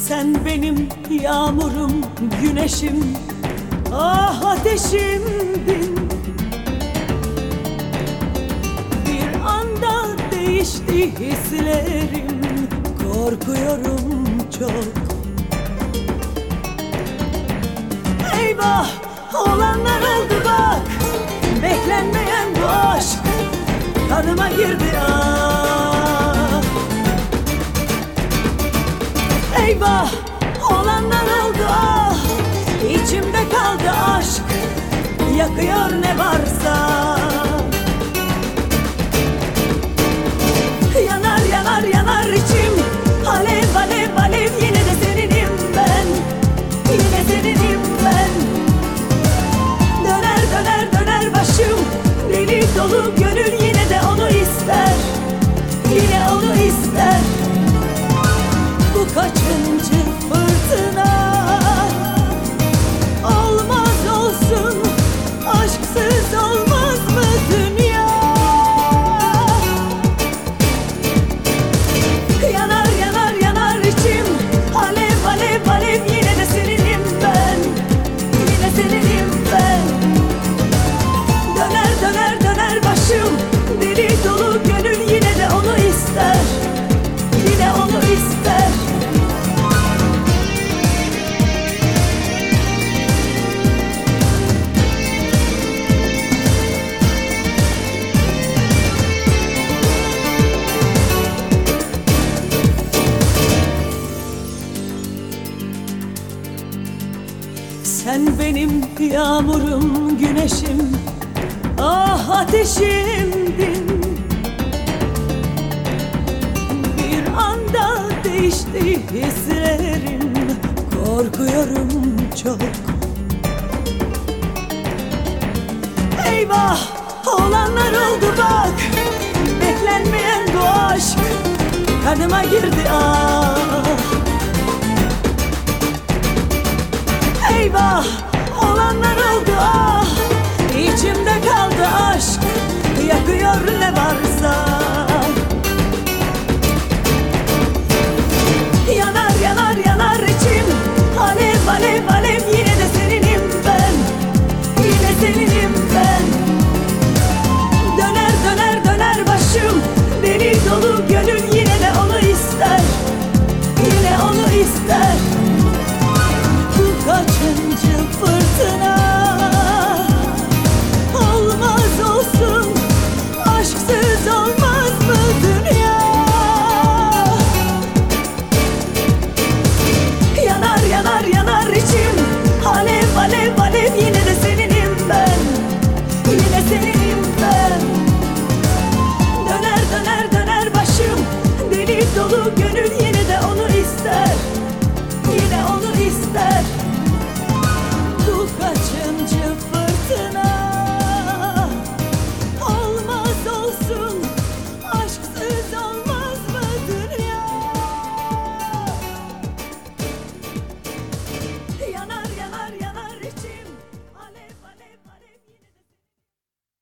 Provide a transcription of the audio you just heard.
Sen benim yağmurum, güneşim, ah ateşimdin. Bir anda değişti hislerim, korkuyorum çok. Eyvah, olanlar oldu bak, beklenmeyen bu aşk kanıma girdi ah. Eyvah, olanlar oldu ah, içimde kaldı aşk, yakıyor ne varsa. Yanar yanar yanar içim, alev alev alev, yine de seninim ben, yine seninim ben. Döner döner döner başım, deli dolu gönül yine de onu ister, yine onu ister. Bu kaçıncı fırtına, olmaz olsun, aşksız olmaz mı dünya? Yanar yanar yanar içim, alev alev alev, yine de seninim ben, yine seninim ben. Döner döner döner başım, deli dolu gönül yine de onu ister, yine onu ister. Sen benim yağmurum, güneşim, ah ateşimdin. Bir anda değişti hislerim, korkuyorum çok. Eyvah, olanlar oldu bak, beklenmeyen bu aşk kanıma girdi ah. Eyvah,